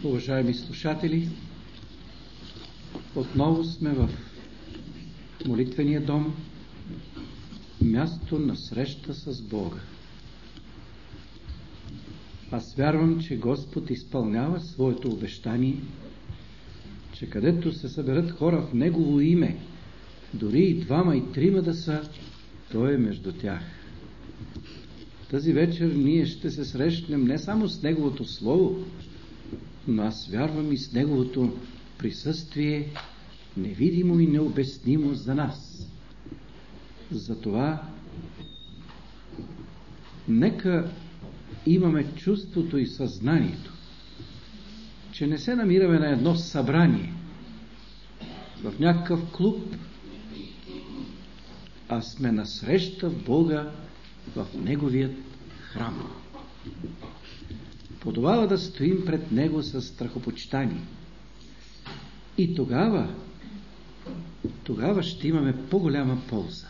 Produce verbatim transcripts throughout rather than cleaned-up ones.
Уважаеми слушатели, отново сме в молитвения дом, място на среща с Бога. Аз вярвам, че Господ изпълнява своето обещание, че където се съберат хора в Негово име, дори и двама и трима да са, Той е между тях. Тази вечер ние ще се срещнем не само с Неговото Слово, но аз вярвам и с Неговото присъствие, невидимо и необяснимо за нас. Затова нека имаме чувството и съзнанието, че не се намираме на едно събрание, в някакъв клуб, а сме насреща в Бога в Неговият храм. Подобава да стоим пред Него със страхопочитание. И тогава, тогава ще имаме по-голяма полза.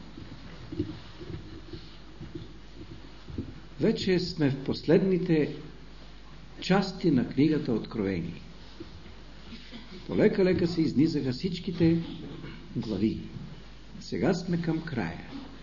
Вече сме в последните части на книгата Откровение. Полека-лека се изнизаха всичките глави. Сега сме към края.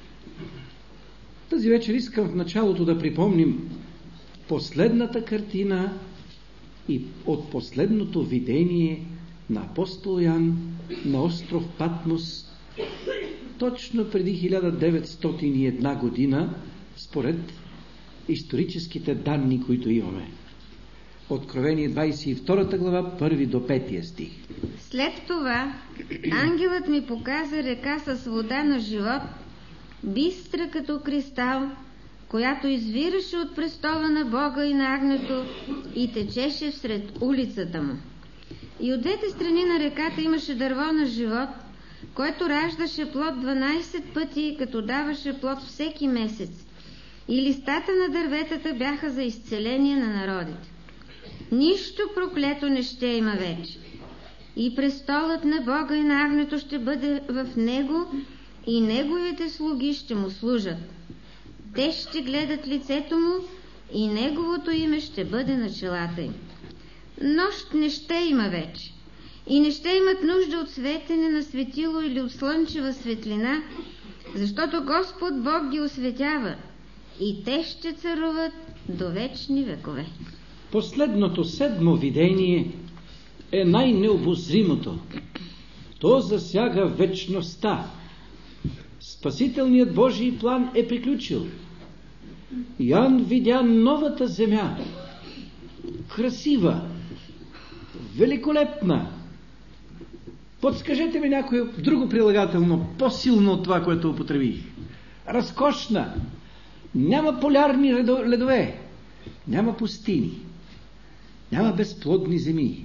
Тази вечер искам в началото да припомним последната картина и от последното видение на апостол Йоан на остров Патмос точно преди хиляда деветстотин и една година, според историческите данни, които имаме. Откровение двадесет и втора глава, първи до пети стих. След това ангелът ми показа река с вода на живот, бистра като кристал, която извираше от престола на Бога и на агнето и течеше всред улицата му. И от двете страни на реката имаше дърво на живот, което раждаше плод дванадесет пъти, като даваше плод всеки месец. И листата на дърветата бяха за изцеление на народите. Нищо проклето не ще има вече. И престолът на Бога и на агнето ще бъде в него, и неговите слуги ще му служат. Те ще гледат лицето му, и неговото име ще бъде на челата им. Нощ не ще има вече, и не ще имат нужда от светене на светило или от слънчева светлина, защото Господ Бог ги осветява, и те ще царуват до вечни векове. Последното седмо видение е най-необозримото. То засяга вечността. Спасителният Божий план е приключил. Йоан видя новата земя. Красива, великолепна. Подскажете ми някое друго прилагателно, по-силно от това, което употребих. Разкошна. Няма полярни ледове. Няма пустини. Няма безплодни земи.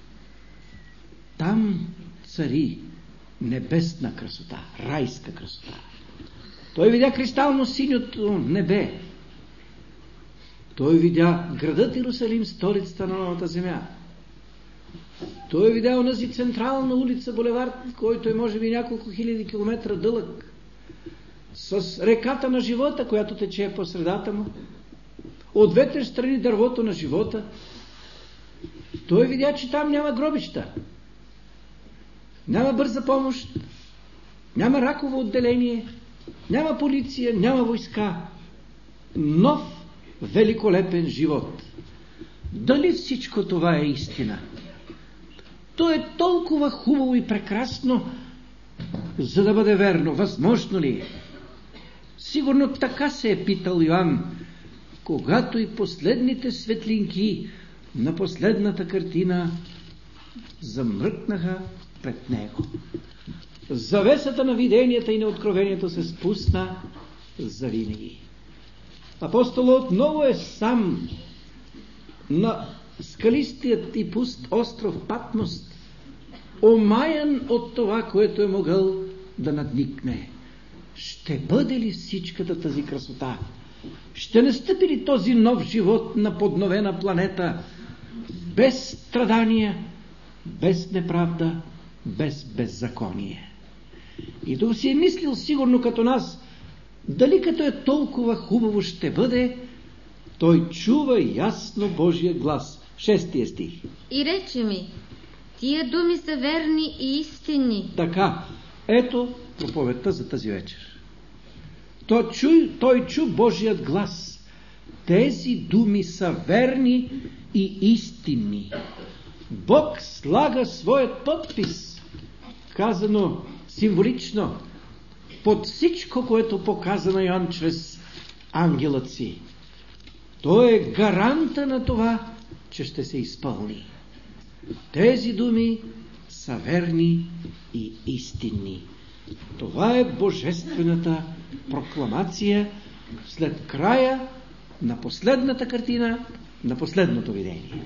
Там цари небесна красота, райска красота. Той видя кристално синьото небе. Той видя градът Иерусалим, столицата на новата земя. Той видя онази централна улица, булевард, който е може би няколко хиляди километра дълъг, с реката на живота, която тече по средата му. От двете страни дървото на живота. Той видя, че там няма гробища, няма бърза помощ, няма раково отделение, няма полиция, няма войска. Нов, великолепен живот. Дали всичко това е истина? То е толкова хубаво и прекрасно, за да бъде верно. Възможно ли е? Сигурно така се е питал Йоан, когато и последните светлинки на последната картина замръкнаха пред него. Завесата на виденията и на откровението се спусна завинаги. Апостолът отново е сам на скалистият и пуст остров Патмос, омаян от това, което е могъл да надникне. Ще бъде ли всичката тази красота? Ще настъпи ли този нов живот на подновена планета, без страдания, без неправда, без беззаконие? И да си е мислил сигурно като нас, дали като е толкова хубаво ще бъде, той чува ясно Божия глас. Шестия стих. И рече ми: тия думи са верни и истинни. Така, ето проповедта за тази вечер. Той чу, той чу Божият глас. Тези думи са верни и истинни. Бог слага своят подпис, казано символично, под всичко, което показа на Йоан чрез ангелът си. Той е гаранта на това, че ще се изпълни. Тези думи са верни и истинни. Това е божествената прокламация след края на последната картина, на последното видение.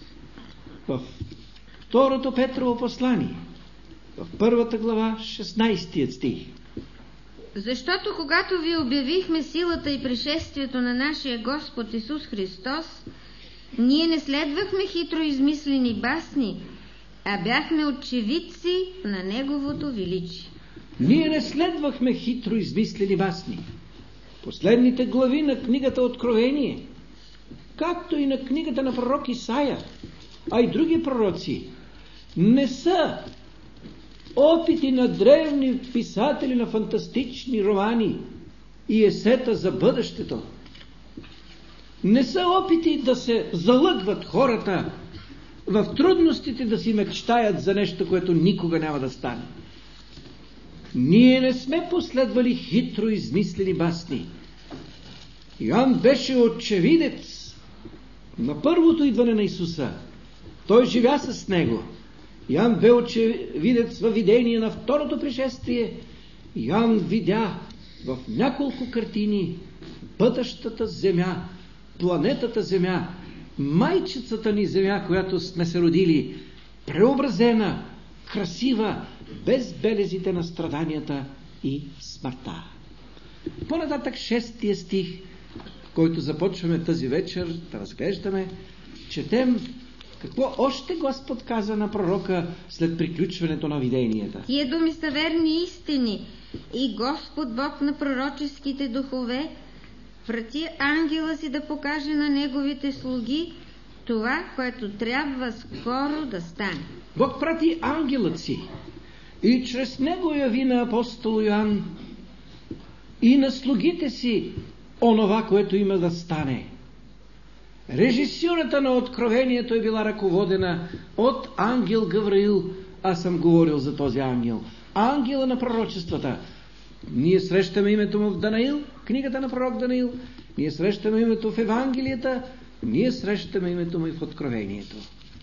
В второто Петрово послание, в първата глава, шестнайсти стих. Защото когато ви обявихме силата и пришествието на нашия Господ Исус Христос, ние не следвахме хитро измислени басни, а бяхме очевидци на Неговото величие. Ние не следвахме хитро измислени басни. Последните глави на книгата Откровение, както и на книгата на пророк Исаия, а и други пророци, не са опити на древни писатели на фантастични романи и есета за бъдещето. Не са опити да се залъгват хората в трудностите, да си мечтаят за нещо, което никога няма да стане. Ние не сме последвали хитро измислени басни. Йоан беше очевидец на първото идване на Исуса. Той живя с него. Йоан бе очевидец във видение на второто пришествие. Йоан видя в няколко картини бъдещата земя, планетата Земя, майчицата ни Земя, която сме се родили, преобразена, красива, без белезите на страданията и смъртта. По-нататък шестия стих, който започваме тази вечер да разглеждаме, четем какво още Господ каза на пророка след приключването на виденията. Тия думи са верни и истини, и Господ Бог на пророческите духове прати ангела си да покаже на неговите слуги това, което трябва скоро да стане. Бог прати ангелът си и чрез него яви на апостол Йоан и на слугите си онова, което има да стане. Режисюрата на откровението е била ръководена от ангел Гавраил. Аз съм говорил за този ангел. Ангела на пророчествата. Ние срещаме името му в Данаил, книгата на пророк Данаил. Ние срещаме името в Евангелията. Ние срещаме името му и в Откровението.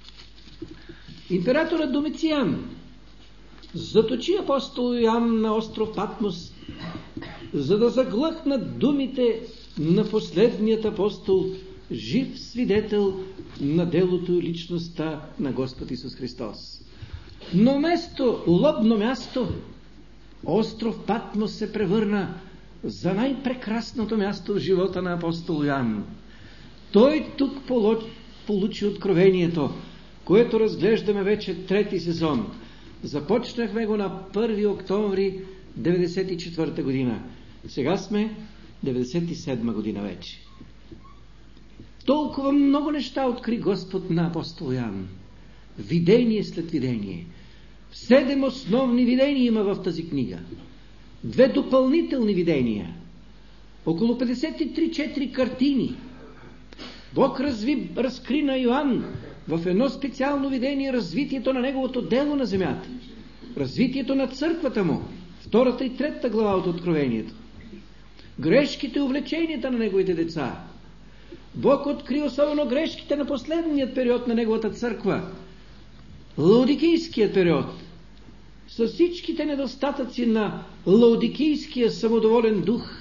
Императорът Домициан заточи апостол Йоан на остров Патмос, за да заглъхнат думите на последният апостол, жив свидетел на делото и личността на Господ Исус Христос. Но место, лобно място, остров Патмос се превърна за най-прекрасното място в живота на апостол Йоан. Той тук получи откровението, което разглеждаме вече трети сезон. Започнахме го на първи октомври деветдесет и четвърта година. Сега сме деветдесет и седма година вече. Толкова много неща откри Господ на апостол Йоан. Видение след видение. Седем основни видения има в тази книга. Две допълнителни видения. Около петдесет и три четири картини. Бог разви, разкри на Йоан в едно специално видение развитието на неговото дело на земята. Развитието на църквата му. Втората и третата глава от Откровението. Грешките и увлеченията на неговите деца. Бог откри особено грешките на последният период на неговата църква. Лаодикийският период. С всичките недостатъци на лаодикийския самодоволен дух.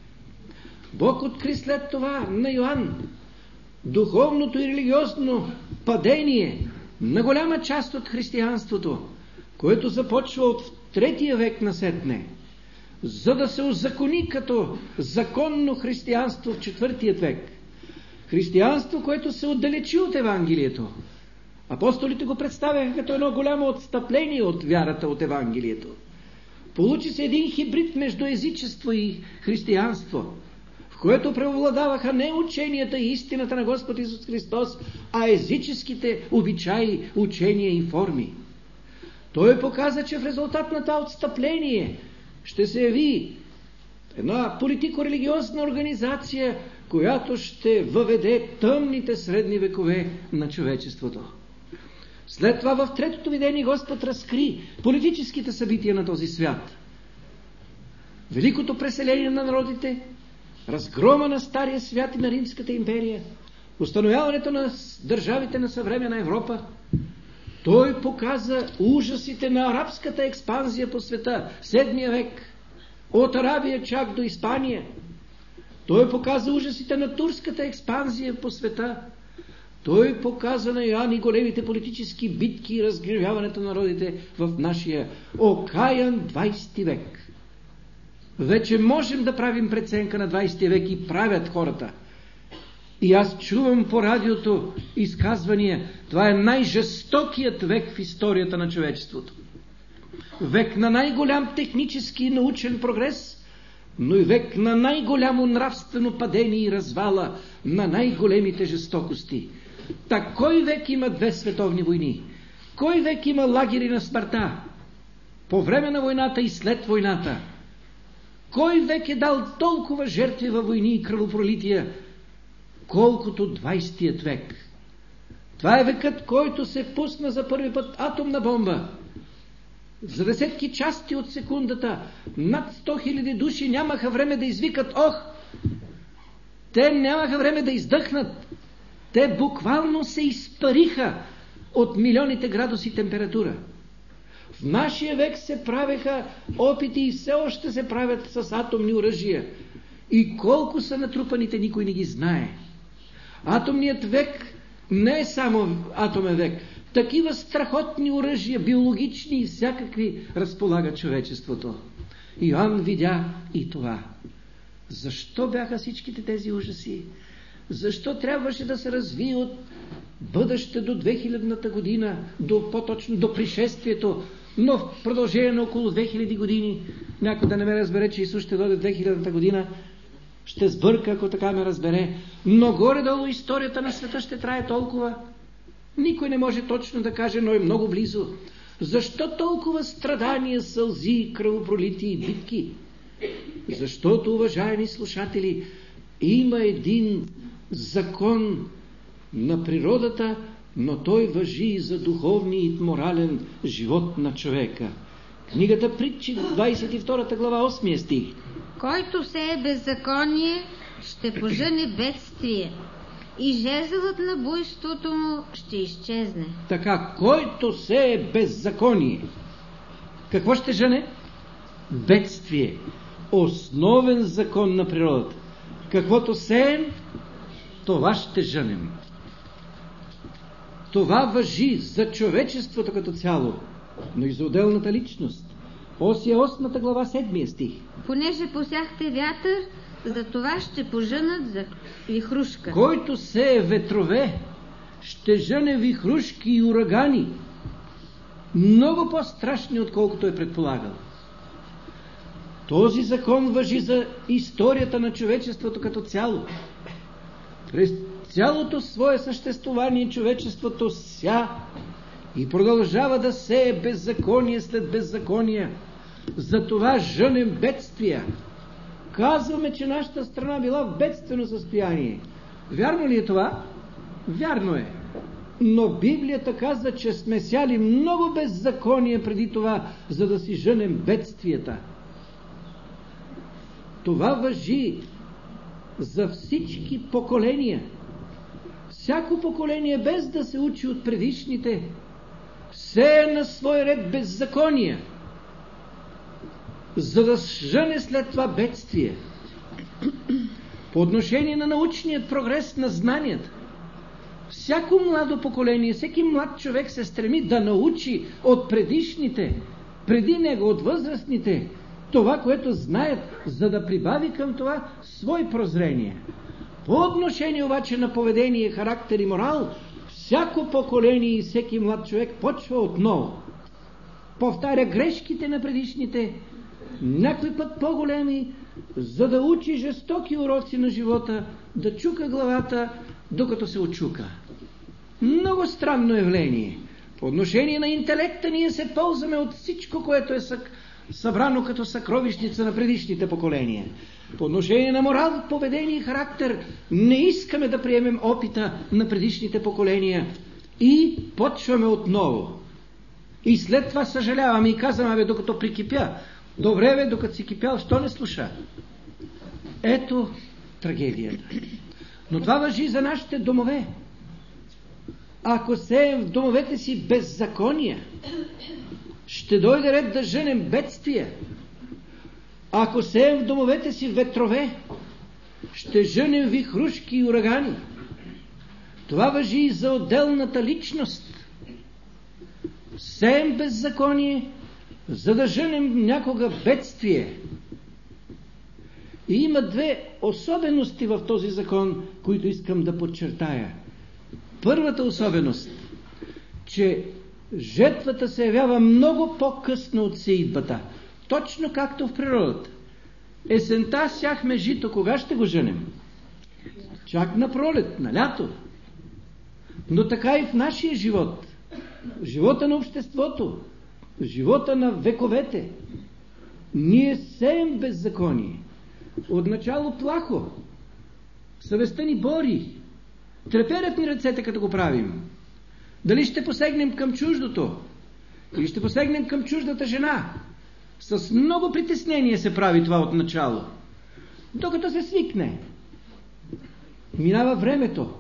Бог откри след това на Йоан духовното и религиозно падение на голяма част от християнството, което започва от третия век насетне, за да се узакони като законно християнство в четвъртият век. Християнство, което се отдалечи от Евангелието. Апостолите го представяха като едно голямо отстъпление от вярата от Евангелието. Получи се един хибрид между езичество и християнство. в което преобладаваха не ученията и истината на Господ Исус Христос, а езическите обичаи, учения и форми. Той показа, че в резултат на това отстъпление ще се яви една политико-религиозна организация, която ще въведе тъмните средни векове на човечеството. След това в третото видение Господ разкри политическите събития на този свят. Великото преселение на народите, разгрома на Стария свят и на Римската империя, установяването на държавите на съвременна Европа. Той показа ужасите на арабската експанзия по света, седмия век, от Арабия чак до Испания. Той показа ужасите на турската експанзия по света. Той показа на Йоан и големите политически битки и разгревяването на народите в нашия окаян двайсети век. Вече можем да правим преценка на двайсети век и правят хората. И аз чувам по радиото изказвания, това е най-жестокият век в историята на човечеството. Век на най-голям технически и научен прогрес, но и век на най-голямо нравствено падение и развала, на най-големите жестокости. Так кой век има две световни войни? Кой век има лагери на смъртта? По време на войната и след войната. Кой век е дал толкова жертви във войни и кръвопролития, колкото двайсетият век? Това е векът, който се пусна за първи път атомна бомба. За десетки части от секундата над сто хиляди души нямаха време да извикат ох! Те нямаха време да издъхнат. Те буквално се изпариха от милионите градуси температура. В нашия век се правеха опити и все още се правят с атомни оръжия. И колко са натрупаните, никой не ги знае. Атомният век не е само атомен век. Такива страхотни оръжия, биологични и всякакви, разполага човечеството. Йоан видя и това. Защо бяха всичките тези ужаси? Защо трябваше да се развие от бъдеще до две хилядната година, до, по-точно до пришествието, но в продължение на около две хиляди години? Някой да не ме разбере, че Исус ще дойде две хилядната година, ще сбърка, ако така ме разбере. Но горе-долу историята на света ще трае толкова. Никой не може точно да каже, но е много близо. Защо толкова страдания, сълзи, кръвопролити и битки? Защото, уважаеми слушатели, има един закон на природата, но той важи и за духовния и морален живот на човека. Книгата Притчи, двайсет и втора глава, осми стих. Който сее беззаконие, ще пожъне бедствие, и жезълът на буйството му ще изчезне. Така, който сее беззаконие, какво ще жъне? Бедствие. Основен закон на природата. Каквото сеем, това ще жънем. Това важи за човечеството като цяло, но и за отделната личност. Осия осмата глава, седмия стих. Понеже посяхте вятър, за това ще пожънат за вихрушка. Който сее ветрове, ще жъне вихрушки и урагани, много по-страшни, отколкото е предполагал. Този закон важи за историята на човечеството като цяло. През цялото свое съществувание човечеството ся и продължава да сее беззаконие след беззаконие. Затова жънем бедствия. Казваме, че нашата страна била в бедствено състояние. Вярно ли е това? Вярно е. Но Библията каза, че сме сяли много беззаконие преди това, за да си жънем бедствията. Това важи за всички поколения. Всяко поколение, без да се учи от предишните, сее на свой ред беззакония, за да жъне след това бедствие. По отношение на научният прогрес на знанията, всяко младо поколение, всеки млад човек се стреми да научи от предишните, преди него, от възрастните, това, което знаят, за да прибави към това свои прозрения. По отношение обаче на поведение, характер и морал, всяко поколение и всеки млад човек почва отново. Повтаря грешките на предишните, някой път по-големи, за да учи жестоки уроци на живота, да чука главата, докато се очука. Много странно явление. По отношение на интелекта ние се ползваме от всичко, което е събрано като съкровищница на предишните поколения. По отношение на морал, поведение и характер не искаме да приемем опита на предишните поколения и почваме отново. И след това съжаляваме и казваме, бе, докато прикипя, добре бе, докато си кипял, що не слуша? Ето трагедията. Но това важи за нашите домове. Ако сеем в домовете си беззакония, ще дойде ред да женем бедствия. Ако сеем в домовете си ветрове, ще женем вихрушки и урагани. Това важи и за отделната личност. Сеем беззаконие, за да женем някога бедствие. И има две особености в този закон, които искам да подчертая. Първата особеност, че жетвата се явява много по-късно от сеитбата, точно както в природата. Есента сяхме жито, кога ще го женем? Чак на пролет, на лято. Но така и в нашия живот, в живота на обществото, в живота на вековете, ние сеем беззаконие. Отначало плахо, съвестта ни бори, треперят ни ръцете, като го правим. Дали ще посегнем към чуждото, или ще посегнем към чуждата жена? С много притеснение се прави това отначало. Докато се свикне. Минава времето.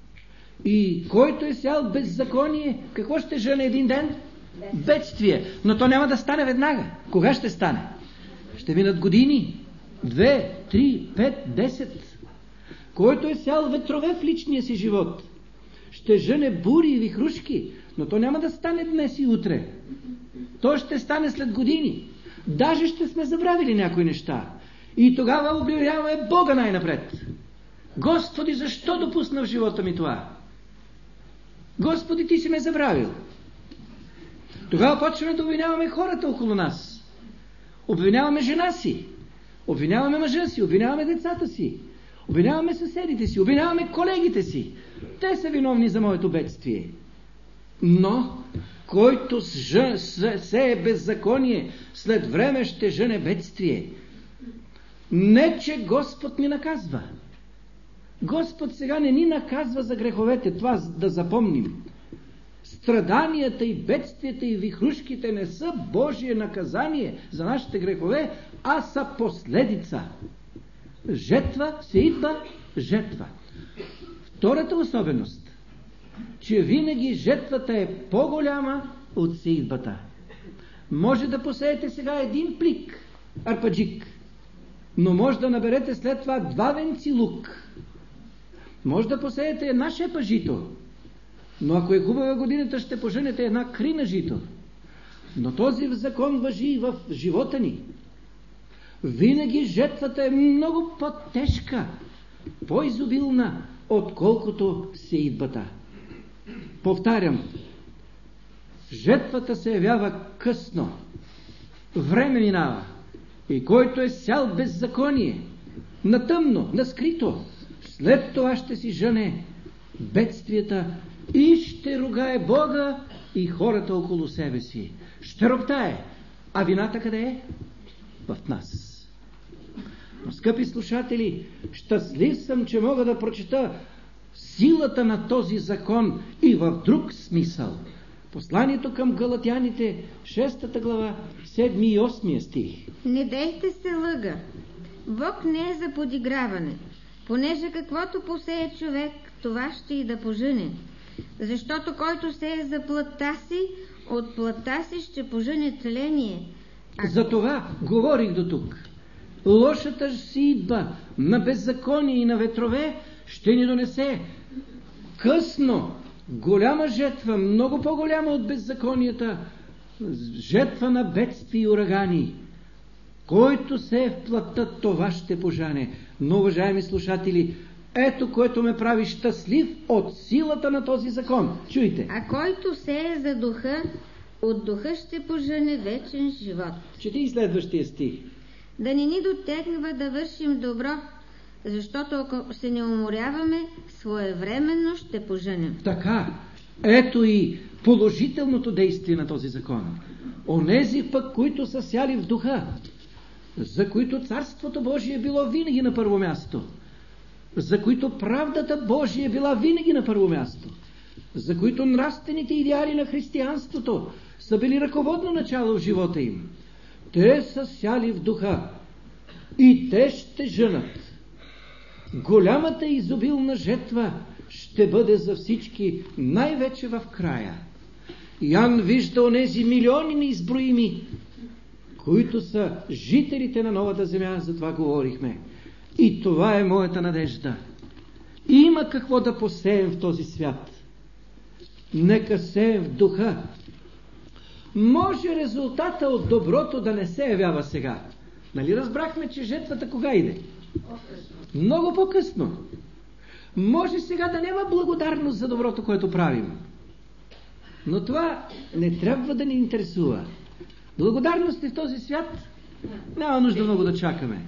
И който е сял беззаконие, какво ще жъне един ден? Бедствие. Но то няма да стане веднага. Кога ще стане? Ще минат години. Две, три, пет, десет. Който е сял ветрове в личния си живот, ще жъне бури и вихрушки, но то няма да стане днес и утре. То ще стане след години. Даже ще сме забравили някои неща. И тогава обявяваме Бога най-напред. Господи, защо допусна в живота ми това? Господи, ти си ме забравил. Тогава почваме да обвиняваме хората около нас. Обвиняваме жена си. Обвиняваме мъжа си. Обвиняваме децата си. Обвиняваме съседите си. Обвиняваме колегите си. Те са виновни за моето бедствие. Но който сее беззаконие, след време ще жъне бедствие. Не, че Господ ни наказва. Господ сега не ни наказва за греховете, това да запомним. Страданията и бедствията и вихрушките не са Божие наказание за нашите грехове, а са последица. Жетва, сеитба, жетва. Втората особеност, че винаги жетвата е по-голяма от сеитбата. Може да посеете сега един плик арпаджик, но може да наберете след това два венци лук. Може да посеете една шепа жито, но ако е хубава годината, ще поженете една крина жито. Но този закон важи и в живота ни. Винаги жетвата е много по-тежка, по-изобилна, отколкото сеитбата. Повтарям, жетвата се явява късно. Време минава. И който е сял беззаконие, на тъмно, на скрито, след това ще си жъне бедствията и ще ругае Бога и хората около себе си. Ще роптае. А вината къде е? В нас. Но, скъпи слушатели, щастлив съм, че мога да прочета силата на този закон и в друг смисъл. Посланието към Галатяните, шестата глава, седми и осми стих. Не дейте се лъга. Бог не е за подиграване, понеже каквото посее човек, това ще и да пожъне. Защото който сее за плътта си, от плътта си ще пожъне тление. А... За това говорих до тук. Лошата сеитба на беззаконие и на ветрове ще ни донесе късно голяма жетва, много по-голяма от беззаконията, жетва на бедствия и урагани. Който се е в плътта, това ще пожане. Но, уважаеми слушатели, ето което ме прави щастлив от силата на този закон. Чуйте. А който се е за духа, от духа ще пожане вечен живот. Чети и следващия стих. да не ни дотегва да вършим добро, защото ако се не уморяваме, своевременно ще поженем. Така, ето и положителното действие на този закон. Онези пък, които са сяли в духа, за които Царството Божие било винаги на първо място, за които правдата Божия била винаги на първо място, за които нравствените идеали на християнството са били ръководно начало в живота им. Те са сяли в духа и те ще женат. Голямата изобилна жетва ще бъде за всички, най-вече в края. Ян вижда онези милиони неизброими, които са жителите на новата земя, за това говорихме. И това е моята надежда. Има какво да посеем в този свят. Нека сеем в духа. Може резултата от доброто да не се явява сега. Нали разбрахме, че жетвата кога иде? Много по-късно. Може сега да няма благодарност за доброто, което правим. Но това не трябва да ни интересува. Благодарности в този свят няма нужда много да чакаме.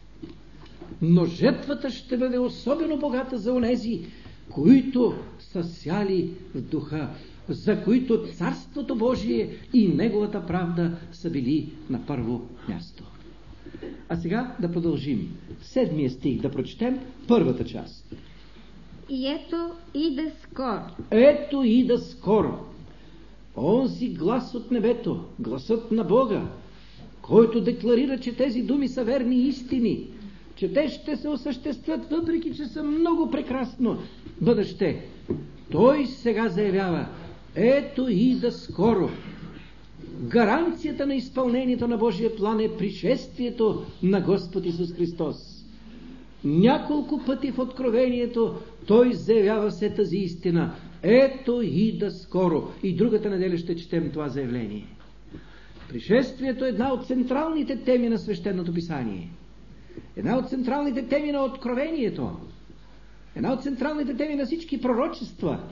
Но жетвата ще бъде особено богата за онези, които са сяли в духа, за които Царството Божие и Неговата правда са били на първо място. А сега да продължим. Седмия стих да прочетем първата част. И ето ида скоро. Ето ида скоро. Онзи глас от небето, гласът на Бога, който декларира, че тези думи са верни истини, че те ще се осъществят, въпреки че са много прекрасно бъдеще. Той сега заявява: ето ида скоро. Гаранцията на изпълнението на Божия план е пришествието на Господ Исус Христос. Няколко пъти в Откровението Той заявява се тази истина. Ето ида скоро. И другата неделя ще четем това заявление. Пришествието е една от централните теми на Свещеното Писание. Една от централните теми на Откровението. Една от централните теми на всички пророчества.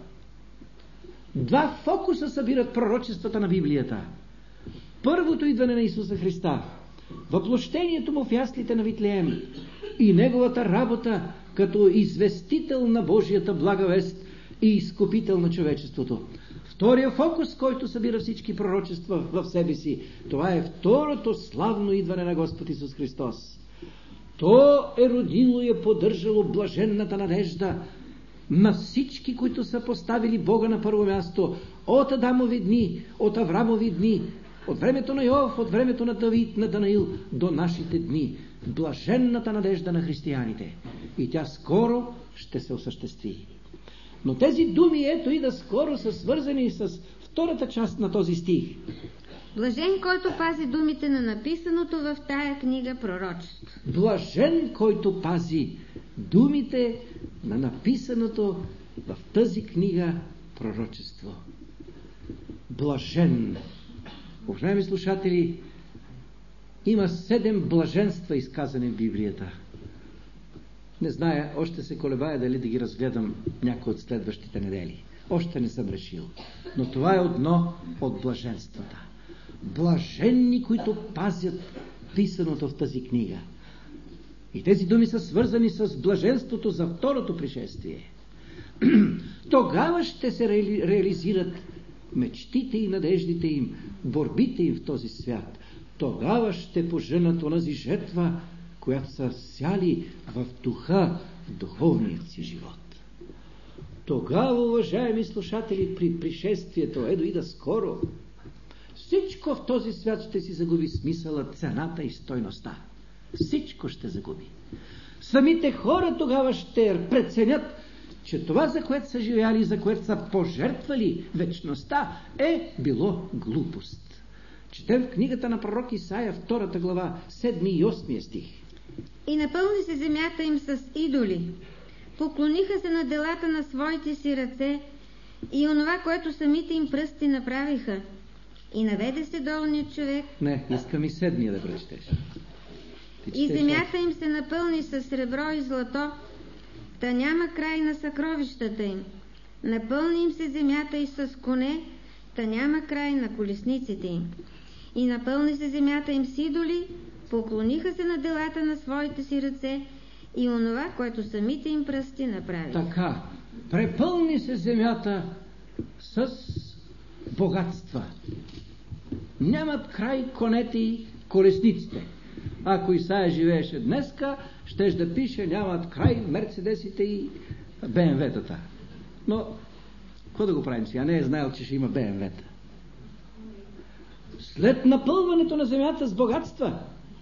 Два фокуса събират пророчествата на Библията. Първото идване на Исуса Христа, въплощението му в яслите на Витлеем и неговата работа като известител на Божията благовест и изкупител на човечеството. Втория фокус, който събира всички пророчества в себе си, това е второто славно идване на Господ Исус Христос. То е родило и е поддържало блаженната надежда на всички, които са поставили Бога на първо място от Адамови дни, от Аврамови дни, от времето на Йов, от времето на Давид, на Данаил до нашите дни. Блаженната надежда на християните. И тя скоро ще се осъществи. Но тези думи, ето и да скоро, са свързани с втората част на този стих. Блажен, който пази думите на написаното в тая книга пророчество. Блажен, който пази думите на написаното в тази книга пророчество. Блажен. Уважаеми слушатели, има седем блаженства, изказани в Библията. Не зная, още се колебая дали да ги разгледам някой от следващите недели. Още не съм решил. Но това е едно от блаженствата. Блаженни, които пазят писаното в тази книга. И тези думи са свързани с блаженството за второто пришествие. Тогава ще се ре, реализират мечтите и надеждите им, борбите им в този свят. Тогава ще поженат онази жетва, която са сяли в духа, в духовният си живот. Тогава, уважаеми слушатели, при пришествието, е дойда скоро, всичко в този свят ще си загуби смисъла, цената и стойността. Всичко ще загуби. Самите хора тогава ще преценят, че това, за което са живяли, за което са пожертвали вечността, е било глупост. Четем в книгата на пророк Исаия, втората глава, седми и осми стих. И напълни се земята им с идоли. Поклониха се на делата на своите си ръце и онова, което самите им пръсти направиха. И наведе се долният човек. Не, искам и седмия да прочетеш. И земята им се напълни с сребро и злато, та няма край на съкровищата им. Напълни им се земята и с коне, та няма край на колесниците им. И напълни се земята им с идоли, поклониха се на делата на своите си ръце и онова, което самите им пръсти направи. Така, препълни се земята с богатства. Нямат край конете и колесниците. Ако Исаия живееше днеска, щеш да пише, нямат край мерцедесите и Б М В-тата. Но, какво да го правим сега? Не е знаел, че ще има Б М В-та. След напълването на земята с богатства,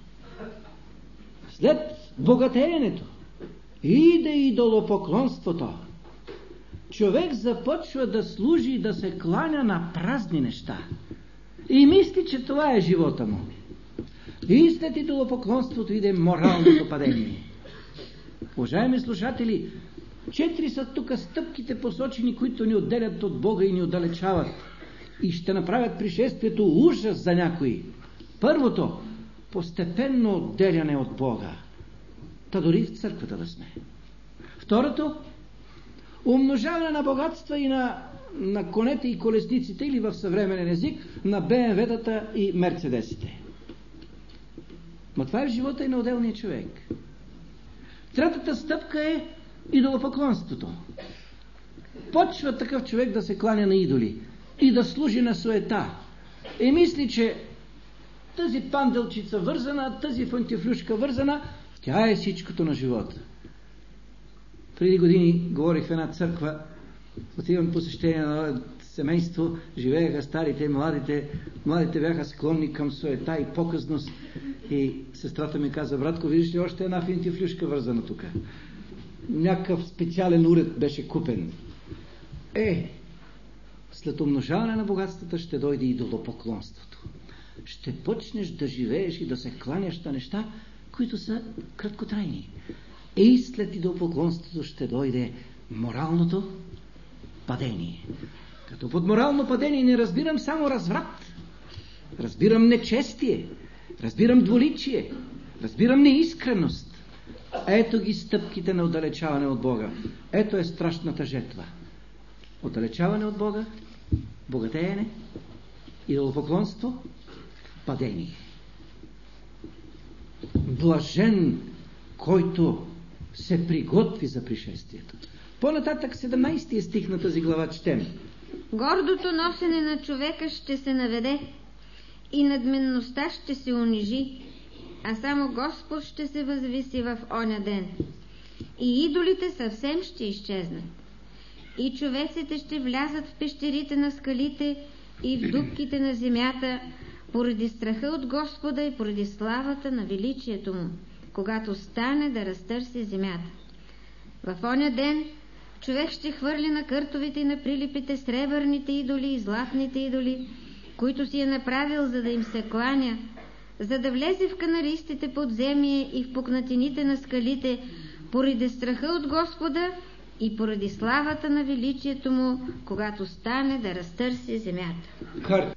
след богатеенето, иде идолопоклонството. Човек започва да служи и да се кланя на празни неща. И мисли, че това е живота му. И след идолопоклонството иде моралното падение. Уважаеми слушатели, четири са тук стъпките посочени, които ни отделят от Бога и ни отдалечават. И ще направят пришествието ужас за някои. Първото, постепенно отделяне от Бога. Та дори в църквата да сме. Второто, умножаване на богатства и на, на конете и колесниците, или в съвременен език, на Б М В-тата и мерцедесите. Но това е в живота и на отделния човек. Третата стъпка е идолопоклонството. Почва такъв човек да се кланя на идоли и да служи на суета. И мисли, че тази панделчица вързана, тази фантифлюшка вързана, тя е всичкото на живота. Преди години говорих в една църква, отивам посещение на семейство, живееха старите, младите, младите бяха склонни към суета и показност. И сестрата ми каза: братко, виждаш ли още една фантифлюшка вързана тук? Някакъв специален уред беше купен. Е, след умножаване на богатствата ще дойде идолопоклонството. Ще почнеш да живееш и да се кланяш на неща, които са краткотрайни. И след идолопоклонството ще дойде моралното падение. Като под морално падение не разбирам само разврат. Разбирам нечестие. Разбирам двуличие. Разбирам неискреност. Ето ги стъпките на отдалечаване от Бога. Ето е страшната жетва. Отдалечаване от Бога, богатеене, идолопоклонство, падение. Блажен, който се приготви за пришествието. По-нататък седемнайсети стих на тази глава четем. Гордото носене на човека ще се наведе и надменността ще се унижи, а само Господ ще се възвиси в оня ден. И идолите съвсем ще изчезнат. И човеците ще влязат в пещерите на скалите и в дупките на земята, поради страха от Господа и поради славата на величието му, когато стане да разтърси земята. В оня ден човек ще хвърли на къртовите и на прилипите сребърните идоли и златните идоли, които си е направил, за да им се кланя, за да влезе в канаристите подземие и в пукнатините на скалите, поради страха от Господа и поради славата на величието му, когато стане да разтърси земята.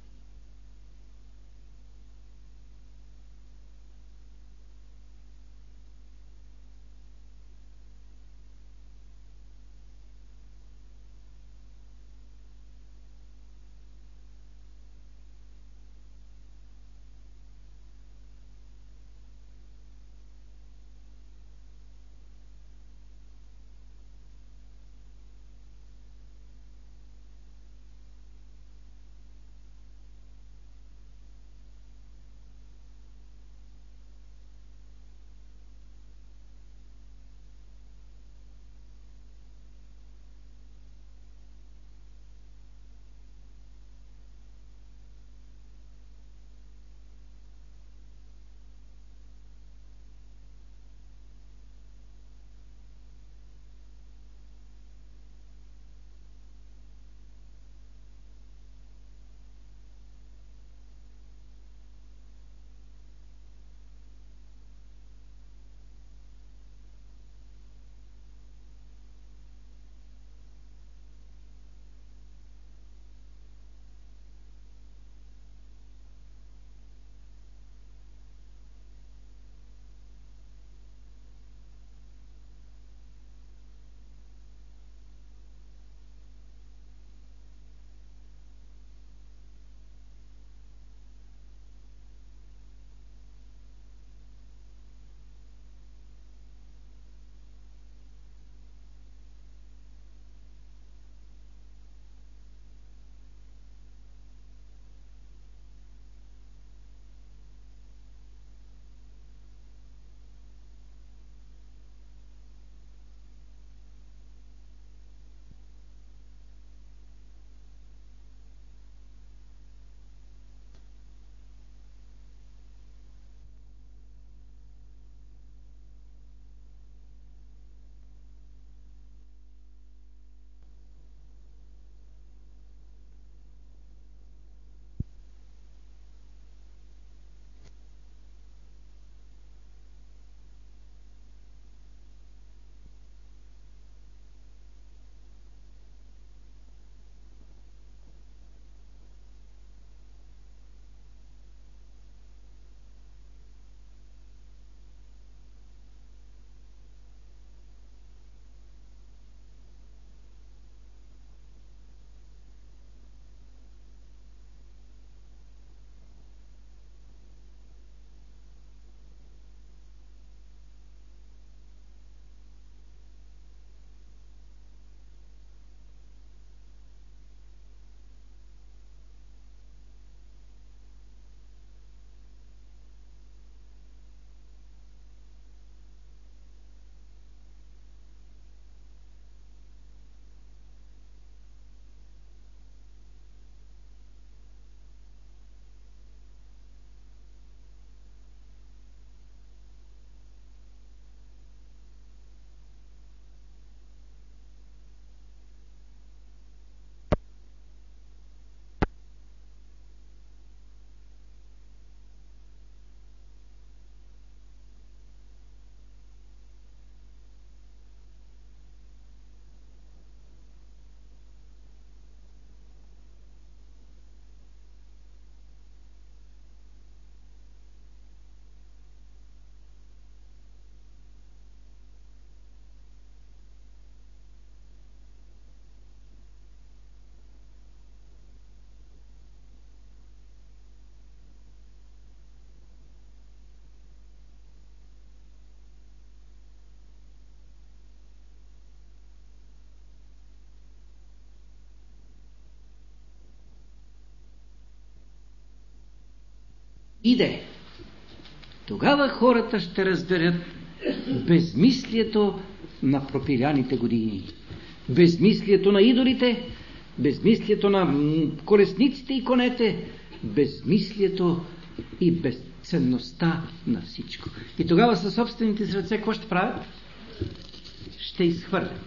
иде, тогава хората ще разберат безмислието на пропиляните години, безмислието на идолите, безмислието на колесниците и конете, безмислието и безценността на всичко. И тогава със собствените си ръце какво ще правят? Ще изхвърлят.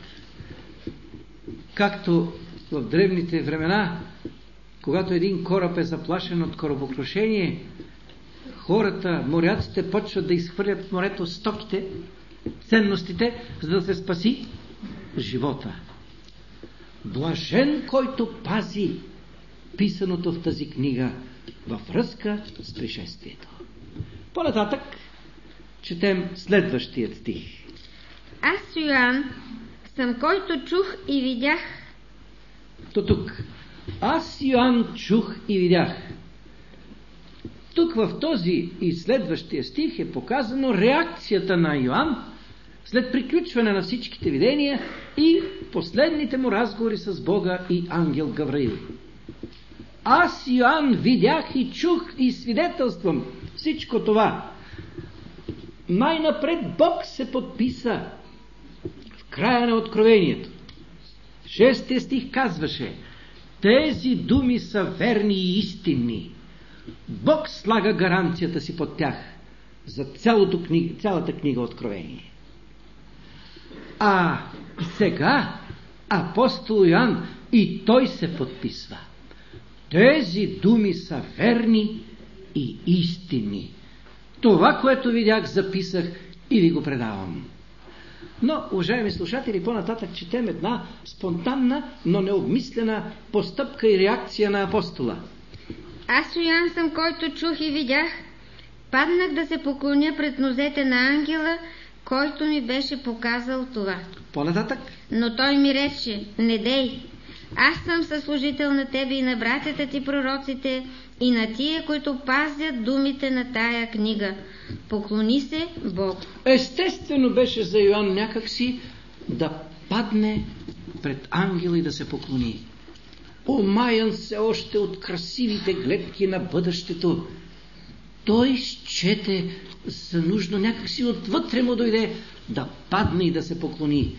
Както в древните времена, когато един кораб е заплашен от корабокрушение, хората, моряците почват да изхвърлят в морето стоките, ценностите, за да се спаси живота. Блажен, който пази писаното в тази книга във връзка с пришествието. По-нататък четем следващият стих. Аз, Йоан, съм който чух и видях. То тук. Аз, Йоан, чух и видях. Тук в този и следващия стих е показано реакцията на Йоан след приключване на всичките видения и последните му разговори с Бога и ангел Гавраил. Аз, Йоан, видях и чух и свидетелствам всичко това. Най-напред Бог се подписа в края на откровението. Шестия стих казваше: тези думи са верни и истинни. Бог слага гаранцията си под тях за цялото книга, цялата книга Откровение. А сега апостол Йоан и той се подписва. Тези думи са верни и истинни. Това, което видях, записах и ви го предавам. Но, уважаеми слушатели, по-нататък четем една спонтанна, но необмислена постъпка и реакция на апостола. Аз, Йоан, съм който чух и видях. Паднах да се поклоня пред нозете на ангела, който ми беше показал това. По-нататък? Но той ми рече: не дей, аз съм съслужител на тебе и на братята ти пророците и на тия, които пазят думите на тая книга. Поклони се Бог. Естествено беше за Йоан някакси да падне пред ангела и да се поклони. Омаян се още от красивите гледки на бъдещето, той счете за нужно някакси отвътре му дойде да падне и да се поклони.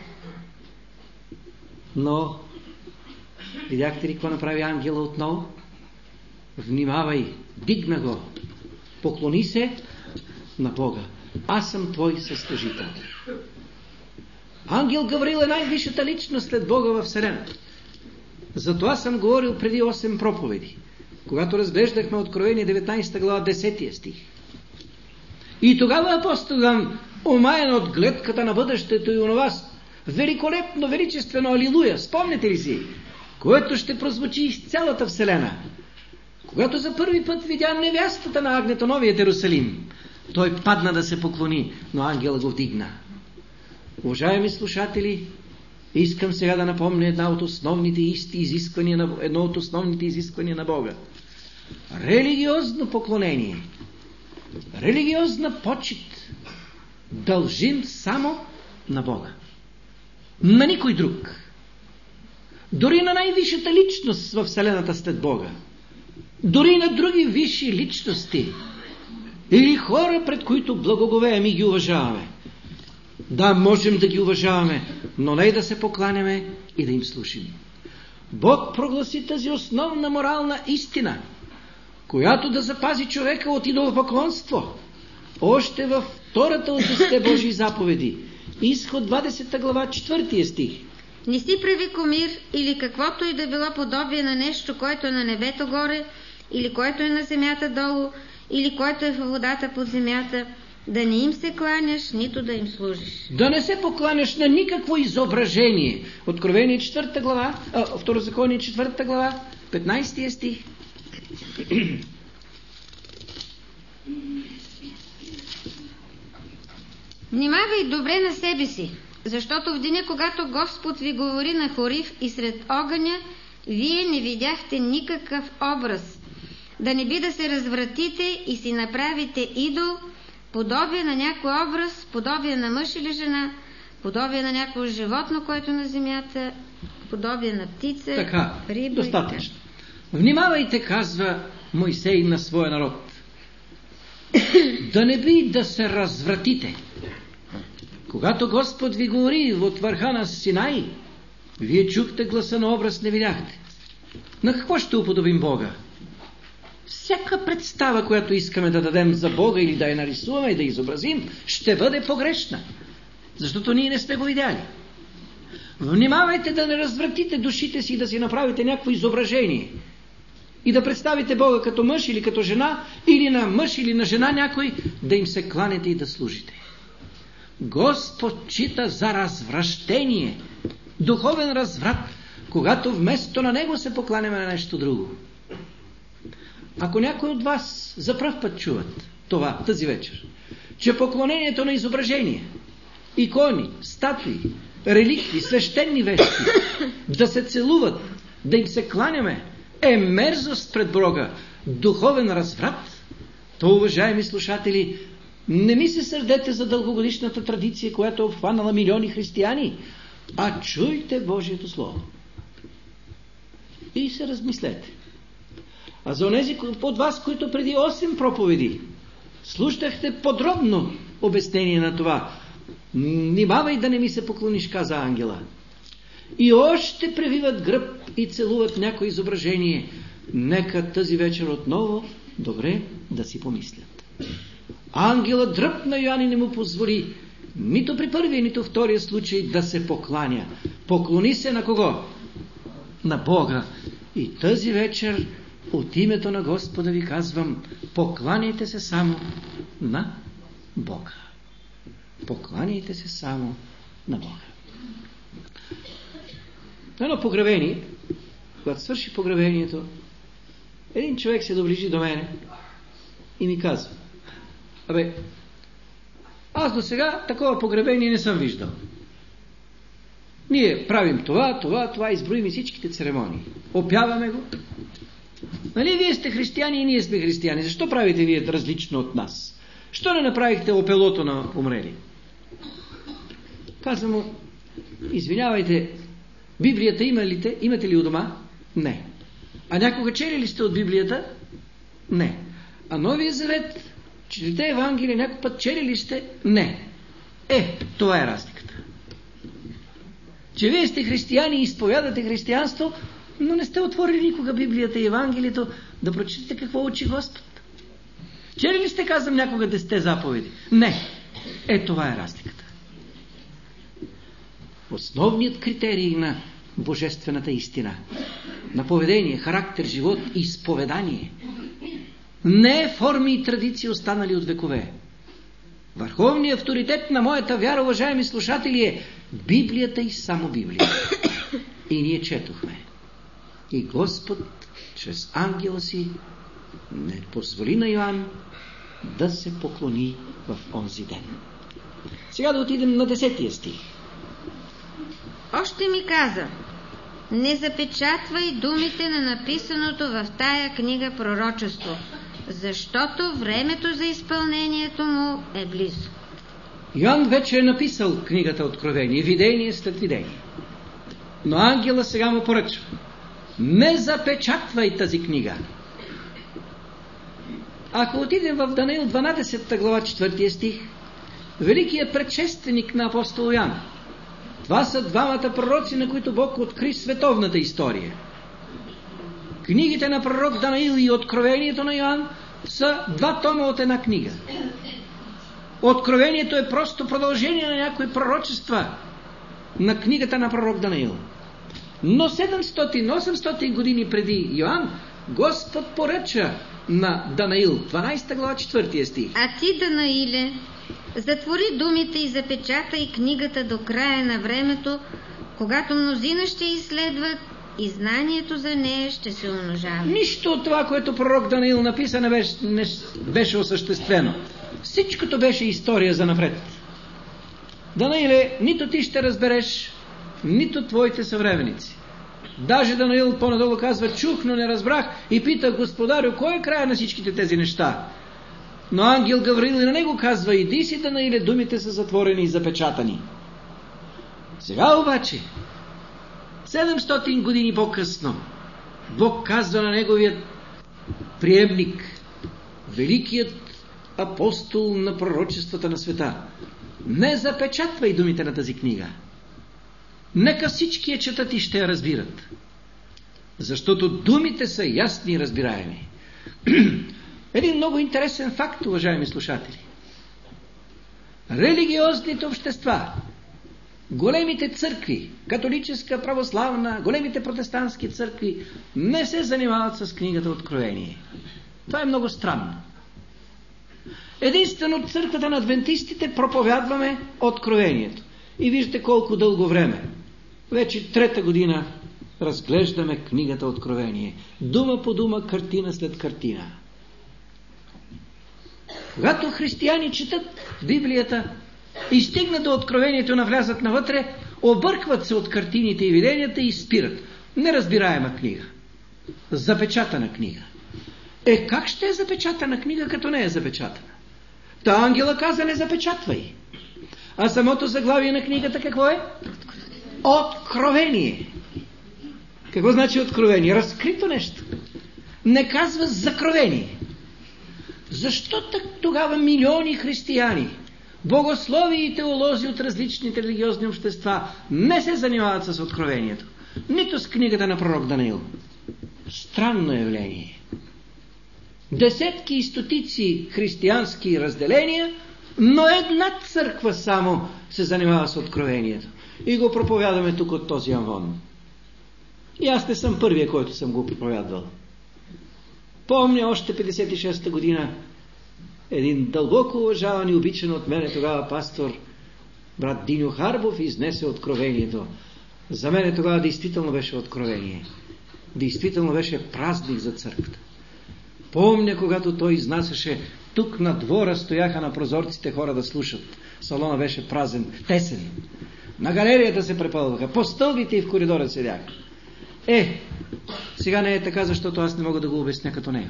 Но видяхте ли какво направи ангела отново? Внимавай, дигна го, поклони се на Бога. Аз съм твой съслужител. Ангел Гавраил е най-висшата личност след Бога във Вселената. Затова съм говорил преди осем проповеди, когато разглеждахме Откровение деветнадесета глава, десети стих. И тогава апостол Йоан, омаян от гледката на бъдещето и онова великолепно, величествено алилуя, спомняте ли си, което ще прозвучи из цялата Вселена, когато за първи път видя невястата на агнето, новият Иерусалим, той падна да се поклони, но ангел го вдигна. Уважаеми слушатели, искам сега да напомня една от основните изисквания на, едно от основните изисквания на Бога. Религиозно поклонение, религиозна почит дължим само на Бога. На никой друг. Дори на най-висшата личност във Вселената след Бога. Дори на други висши личности или хора, пред които благоговеем и ги уважаваме. Да, можем да ги уважаваме, но не и да се покланяме и да им слушим. Бог прогласи тази основна морална истина, която да запази човека от идолопоклонство. Още във втората от десетте Божии заповеди, Изход двадесета глава, четвъртия стих. Не си прави кумир или каквото и да било подобие на нещо, което е на небето горе, или което е на земята долу, или което е във водата под земята, да не им се кланяш, нито да им служиш. Да не се покланяш на никакво изображение. Откровение четвърта глава, а, Второзаконие четвърта глава, петнадесети стих. Внимавай добре на себе си, защото в деня, когато Господ ви говори на Хорив и сред огъня, вие не видяхте никакъв образ. Да не би да се развратите и си направите идол, подобие на някой образ, подобие на мъж или жена, подобие на някое животно, което на земята, подобие на птица, така, риба. Достатъчно. Внимавайте, казва Мойсей на своя народ. да не би да се развратите. Когато Господ ви говори от върха на Синай, вие чухте гласа, на образ не видяхте. На какво ще уподобим Бога? Всяка представа, която искаме да дадем за Бога или да я нарисуваме и да изобразим, ще бъде погрешна, защото ние не сме го видяли. Внимавайте да не развратите душите си, да си направите някакво изображение и да представите Бога като мъж или като жена, или на мъж или на жена някой, да им се кланете и да служите. Господ чита за развращение, духовен разврат, когато вместо на Него се покланяме на нещо друго. Ако някой от вас за пръв път чуват това тази вечер, че поклонението на изображения, икони, статуи, реликви, свещени вещи, да се целуват, да им се кланяме, е мерзост пред Бога, духовен разврат, то, уважаеми слушатели, не ми се сърдете за дългогодишната традиция, която е обхванала милиони християни, а чуйте Божието Слово. И се размислете. А за онези от вас, които преди осем проповеди слушахте подробно обяснение на това, внимавай да не ми се поклониш, каза ангела. И още превиват гръб и целуват някое изображение. Нека тази вечер отново добре да си помислят. Ангела дръпна Йоан и не му позволи нито при първия, нито втория случай да се покланя. Поклони се на кого? На Бога. И тази вечер от името на Господа ви казвам, покланяйте се само на Бога. Покланяйте се само на Бога. На едно погребение, когато свърши погребението, един човек се доближи до мене и ми казва: абе, аз до сега такова погребение не съм виждал. Ние правим това, това, това, изброим и всичките церемонии. Опяваме го. Нали, вие сте християни и ние сме християни. Защо правите вие различно от нас? Що не направихте опелото на умрели? Казвам му: извинявайте, Библията имате, имате ли у дома? Не. А някога чели ли сте от Библията? Не. А Новия Завет, четете Евангелие, някой път чели ли сте? Не. Е, това е разликата. Че вие сте християни и изповядате християнство, но не сте отворили никога Библията и Евангелието да прочетете какво учи Господ. Чели ли сте, казвам, някога десетте заповеди? Не. Е, това е разликата. Основният критерий на божествената истина, на поведение, характер, живот и изповедание, не е форми и традиции, останали от векове. Върховният авторитет на моята вяра, уважаеми слушатели, е Библията и само Библията. И ние четохме. И Господ чрез ангела си не позволи на Йоан да се поклони в онзи ден. Сега да отидем на десетия стих. Още ми каза: не запечатвай думите на написаното в тая книга пророчество, защото времето за изпълнението му е близо. Йоан вече е написал книгата Откровение, видение след видение. Но ангела сега му поръчва: не запечатвай тази книга. Ако отидем в Данаил дванадесета глава, четвъртия стих, великият предшественик на апостол Йоан, това са двамата пророци, на които Бог откри световната история. Книгите на пророк Данаил и Откровението на Йоан са два тома от една книга. Откровението е просто продължение на някои пророчества на книгата на пророк Данаил. Но седемстотин-осемстотин години преди Йоан, Господ поръча на Данаил, дванадесета глава, четвъртия стих. А ти, Данаиле, затвори думите и запечатай книгата до края на времето, когато мнозина ще изследват и знанието за нея ще се умножава. Нищо от това, което пророк Данаил написа, не беше, не беше осъществено. Всичкото беше история за напред. Данаиле, нито ти ще разбереш, нито твоите съвременици. Даже Данаил по-надолу казва: чух, но не разбрах, и пита: Господарю, кой е края на всичките тези неща? Но ангел Гавриил и на него казва: иди си, Данаиле, думите са затворени и запечатани. Сега обаче, седемстотин години по-късно, Бог казва на неговият приемник, великият апостол на пророчествата на света, не запечатвай думите на тази книга. Нека всички я четат и ще я разбират. Защото думите са ясни и разбираеми. Един много интересен факт, уважаеми слушатели. Религиозните общества, големите църкви, католическа, православна, големите протестантски църкви, не се занимават с книгата Откровение. Това е много странно. Единствено църквата на адвентистите проповядваме Откровението. И виждате колко дълго време. Вече трета година разглеждаме книгата Откровение. Дума по дума, картина след картина. Когато християни четат Библията и стигнат до Откровението, навлязат навътре, объркват се от картините и виденията и спират. Неразбираема книга. Запечатана книга. Е, как ще е запечатана книга, като не е запечатана? Та ангела каза: не запечатвай. А самото заглавие на книгата какво е? Откровение. Какво значи откровение? Разкрито нещо. Не казва закровение. Защо так тогава милиони християни, богослови и теолози от различните религиозни общества не се занимават с откровението? Нито с книгата на пророк Даниил. Странно явление. Десетки и стотици християнски разделения, но една църква само се занимава с откровението. И го проповядаме тук от този амвон. И аз не съм първия, който съм го проповядвал. Помня още петдесет и шеста година един дълбоко уважаван и обичан от мене тогава пастор, брат Диньо Харбов, изнесе откровението. За мене тогава действително беше откровение. Действително беше празник за църквата. Помня, когато той изнасяше, тук на двора стояха на прозорците хора да слушат. Салона беше празен, тесен. На галерията се препълваха, по стълбите и в коридора седяха. Е, сега не е така, защото аз не мога да го обясня като него.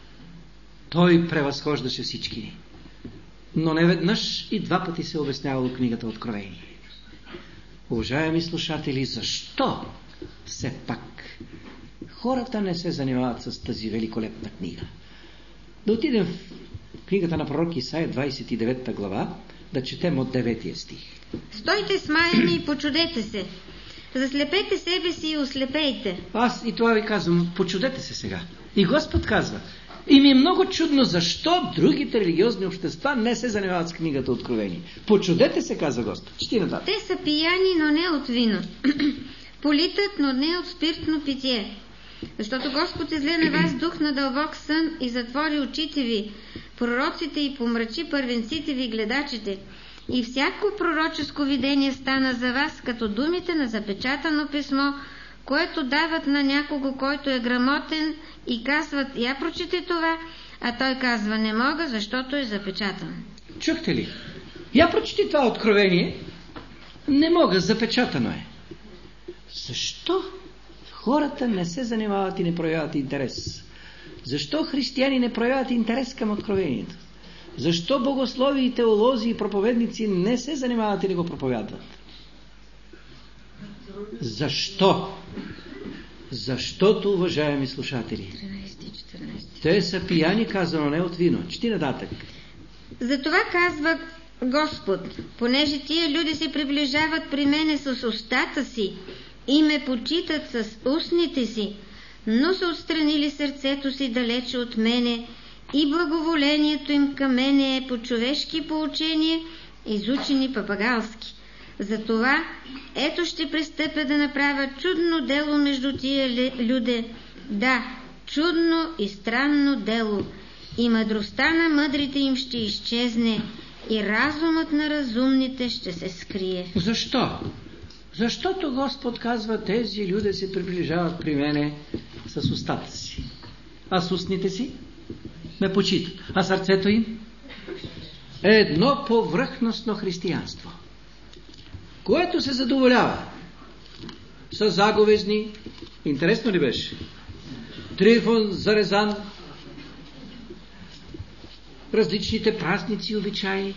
Той превъзхождаше всички ни. Но не веднъж и два пъти се обяснявало книгата Откровение. Уважаеми слушатели, защо все пак хората не се занимават с тази великолепна книга? Да отидем в книгата на пророк Исаия, двадесет и девета глава, да четем от деветия стих. Стойте смаяни и почудете се. Заслепете себе си и ослепейте. Аз и това ви казвам, почудете се сега. И Господ казва. И ми е много чудно, защо другите религиозни общества не се занимават с книгата Откровение. Почудете се, каза Господ. Чети нататък. Те са пияни, но не от вино. Политат, но не от спиртно питие. Защото Господ изле на вас дух на дълбок сън и затвори очите ви, пророците, и помрачи първенците ви, гледачите. И всяко пророческо видение стана за вас като думите на запечатано писмо, което дават на някого, който е грамотен, и казват: я прочете това, а той казва: не мога, защото е запечатано. Чухте ли? Я прочети това откровение. Не мога, запечатано е. Защо хората не се занимават и не проявяват интерес? Защо християни не проявяват интерес към откровението? Защо богослови и теолози и проповедници не се занимават и не го проповядват? Защо? Защото, уважаеми слушатели, те са пияни, казано не от вино. Чети нататък. Затова казва Господ: понеже тия люди се приближават при мене с устата си и ме почитат с устните си, но са отстранили сърцето си далече от мене, и благоволението им към мене е по човешки поучения, изучени папагалски. Затова ето ще пристъпя да направя чудно дело между тия люде. Да, чудно и странно дело. И мъдростта на мъдрите им ще изчезне, и разумът на разумните ще се скрие. Защо? Защото Господ казва: тези люди се приближават при мене с устата си, а с устните си ме почитат, а сърцето им е едно повърхностно християнство, което се задоволява с заговезни. Интересно ли беше? Трифон, Зарезан, различните празници и обичаи.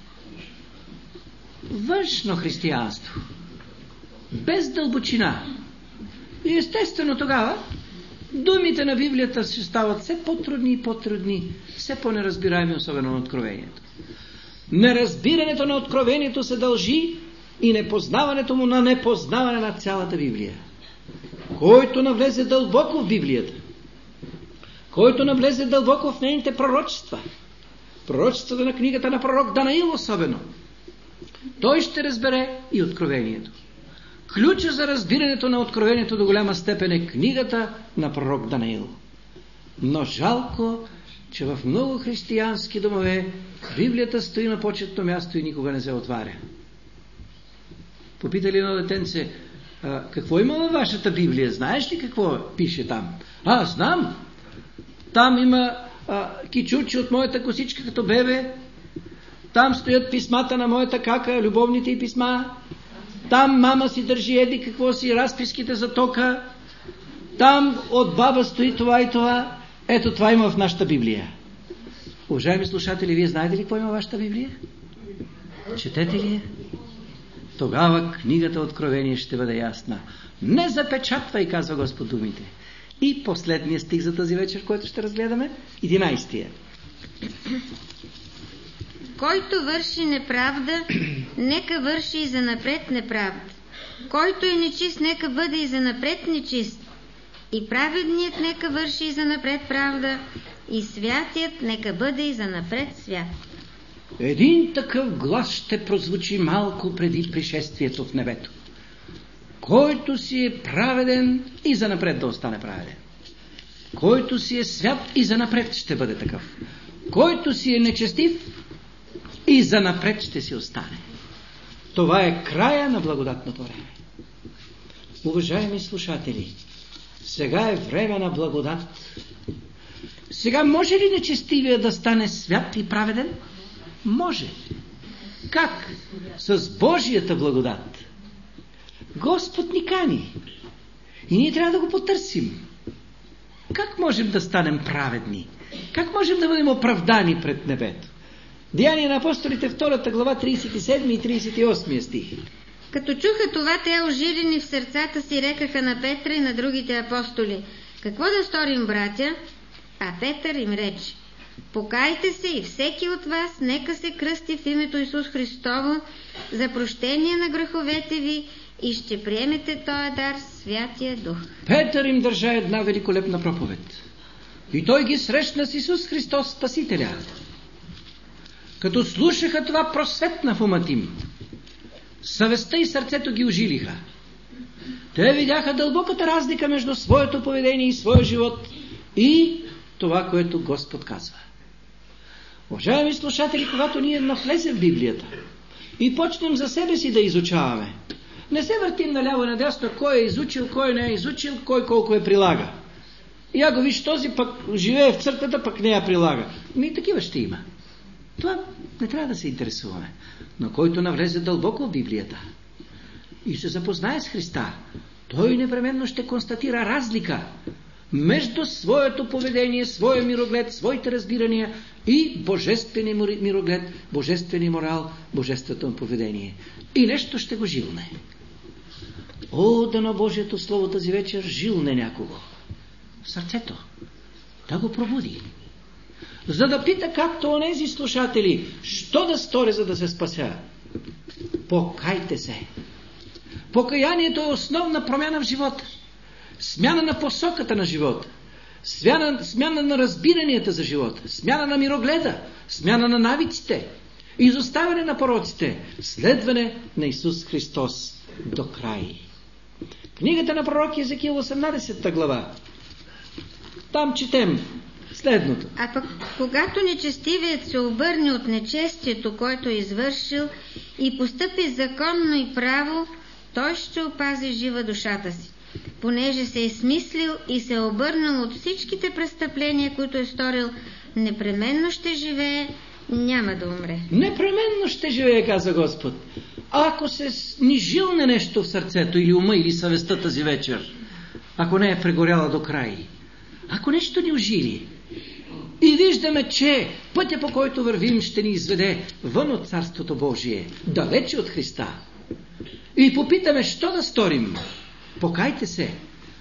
Външно християнство, без дълбочина. И естествено тогава Думите на Библията ще стават все по-трудни и по-трудни, все по-неразбираеми, особено на Откровението. Неразбирането на Откровението се дължи и непознаването му на непознаване на цялата Библия. Който навлезе дълбоко в Библията, който навлезе дълбоко в нейните пророчества, пророчествата на книгата на пророк Данаил особено, той ще разбере и Откровението. Ключа за разбирането на Откровението до голяма степен е книгата на пророк Данаил. Но жалко, че в много християнски домове Библията стои на почетно място и никога не се отваря. Попитали на детенце: а, какво има във вашата Библия? Знаеш ли какво пише там? А, знам. Там има а, кичучи от моята косичка като бебе. Там стоят писмата на моята кака, любовните й писма. Там мама си държи еди какво си, разписките за тока. Там от баба стои това и това. Ето това има в нашата Библия. Уважаеми слушатели, вие знаете ли какво има в вашата Библия? Четете ли я? Тогава книгата Откровение ще бъде ясна. Не запечатвай, казва Господ думите. И последния стих за тази вечер, който ще разгледаме, единайсетия. Който върши неправда, нека върши и занапред неправда. Който е нечист, нека бъде и занапред нечист. И праведният нека върши и занапред правда, и святият нека бъде и занапред свят. Един такъв глас ще прозвучи малко преди пришествието в небето. Който си е праведен, и занапред да остане праведен. Който си е свят, и занапред ще бъде такъв. Който си е нечестив, и занапред ще си остане. Това е края на благодатното време. Уважаеми слушатели, сега е време на благодат. Сега може ли нечестивия да стане свят и праведен? Може. Как? С Божията благодат. Господ ни кани. И ние трябва да го потърсим. Как можем да станем праведни? Как можем да бъдем оправдани пред небето? Деяния на апостолите, втората глава, тридесет и седми и тридесет и осми стих. Като чуха това, те ожирени в сърцата си рекаха на Петра и на другите апостоли: какво да сторим, братя? А Петър им рече: покайте се и всеки от вас нека се кръсти в името Исус Христово за прощение на греховете ви и ще приемете този дар, Святия Дух. Петър им държа една великолепна проповед. И той ги срещна с Исус Христос Спасителя. Като слушаха това, просветна в умът им. Съвестта и сърцето ги ожилиха. Те видяха дълбоката разлика между своето поведение и своя живот и това, което Господ казва. Уважаеми слушатели, когато ние навлезем в Библията и почнем за себе си да изучаваме, не се въртим наляво и надясно кой е изучил, кой не е изучил, кой колко е прилага. Я го виж, този пък живее в църквата, пък не я прилага. И такива ще има. Това не трябва да се интересуваме. Но който навлезе дълбоко в Библията и се запознае с Христа, той непременно ще констатира разлика между своето поведение, своя мироглед, своите разбирания и божествения мироглед, божествения морал, божественото поведение. И нещо ще го жилне. О, да на Божието Слово тази вечер жилне някого в сърцето, да го пробуди, за да пита, както онези слушатели, що да сторя, за да се спася. Покайте се. Покаянието е основна промяна в живота. Смяна на посоката на живота. Смяна, смяна на разбиранията за живота. Смяна на мирогледа. Смяна на навиците. Изоставяне на пороците. Следване на Исус Христос до край. Книгата на пророк Езекиил, осемнадесета глава. Там четем следното. А пък когато нечестивият се обърне от нечестието, което е извършил, и постъпи законно и право, той ще опази жива душата си, понеже се е смислил и се е обърнал от всичките престъпления, които е сторил, непременно ще живее, няма да умре. Непременно ще живее, каза Господ. Ако се нижилне нещо в сърцето или ума, или съвестта тази вечер, ако не е прегоряла до край, ако нещо ни ожили, и виждаме, че пътя, по който вървим, ще ни изведе вън от Царството Божие, далече от Христа, и попитаме, що да сторим, покайте се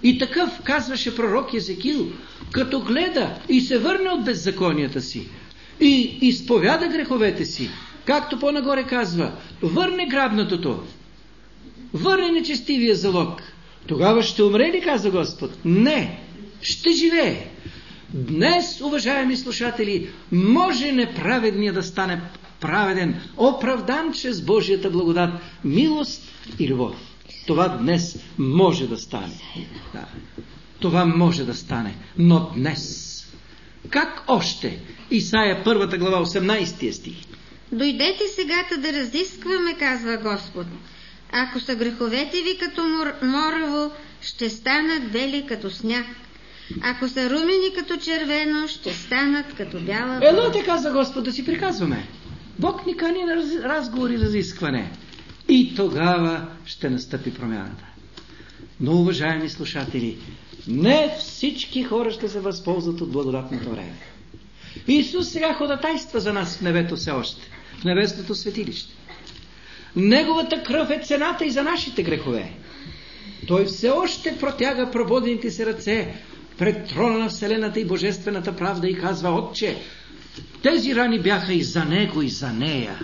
И такъв, казваше пророк Езекил, като гледа и се върне от беззаконията си и изповяда греховете си, както по-нагоре казва, върне грабнатото, върне нечестивия залог, тогава ще умре ли, каза Господ? Не, ще живее. Днес, уважаеми слушатели, може неправедният да стане праведен, оправдан чрез Божията благодат, милост и любов. Това днес може да стане. Да. Това може да стане. Но днес. Как още? Исаия първата глава, осемнайсети стих. Дойдете сегата да разискваме, казва Господ. Ако са греховете ви като мор- морево, ще станат бели като сняг. Ако са румени като червено, ще станат като бяла вода. Ело те, каза Господ, да си приказваме. Бог ни кани на раз, разговор и разискване. И тогава ще настъпи промяната. Но, уважаеми слушатели, не всички хора ще се възползват от благодатното време. Исус сега ходатайства за нас в небето все още, в небесното светилище. Неговата кръв е цената и за нашите грехове. Той все още протяга прободените си ръце пред трона на Вселената и Божествената правда и казва: Отче, тези рани бяха и за него, и за нея.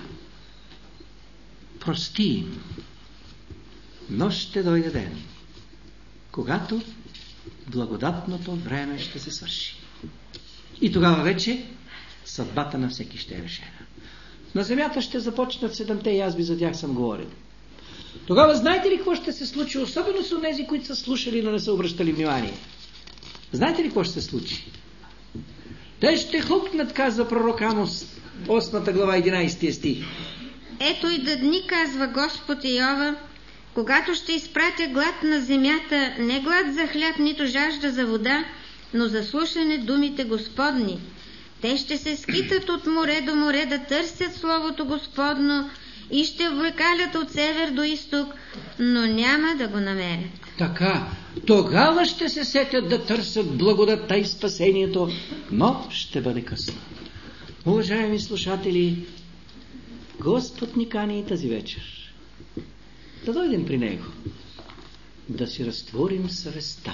Прости им. Но ще дойде ден, когато благодатното време ще се свърши. И тогава вече съдбата на всеки ще е решена. На земята ще започнат седемте язви, за тях съм говорил. Тогава знаете ли какво ще се случи? Особено с онези, които са слушали, но не са обръщали внимание. Знаете ли какво ще се случи? Те ще хукнат, казва пророк Амос, осмата глава, единайсети стих. Ето и да дни, казва Господ Йова, когато ще изпратя глад на земята, не глад за хляб, нито жажда за вода, но за слушане думите Господни. Те ще се скитат от море до море да търсят Словото Господно и ще облекалят от север до изток, но няма да го намерят. Така, тогава ще се сетят да търсят благодатта и спасението, но ще бъде късно. Уважаеми слушатели, Господ ни кани и тази вечер да дойдем при Него, да си разтворим съвестта,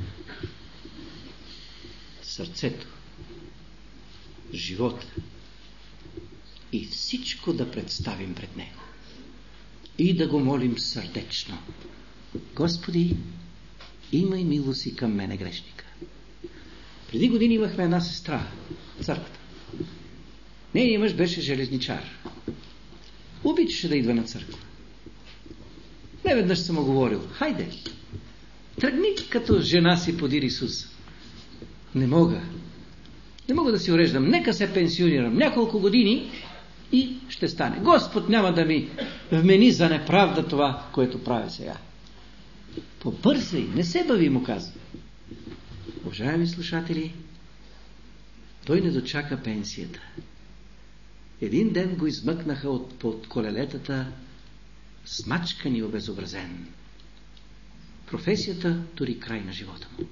сърцето, живота и всичко да представим пред Него и да го молим сърдечно: Господи, имай милост и към мене, грешника. Преди години имахме една сестра в църквата. Нейният мъж беше железничар. Обичаше да идва на църква. Неведнъж съм му говорил: хайде, тръгни като жена си подир Исус. Не мога. Не мога да си уреждам. Нека се пенсионирам няколко години и ще стане. Господ няма да ми вмени за неправда това, което правя сега. Побързай, не се бави, му казва. Уважаеми слушатели, той не дочака пенсията. Един ден го измъкнаха от под колелетата, смачкан и обезобразен. Професията тури край на живота му.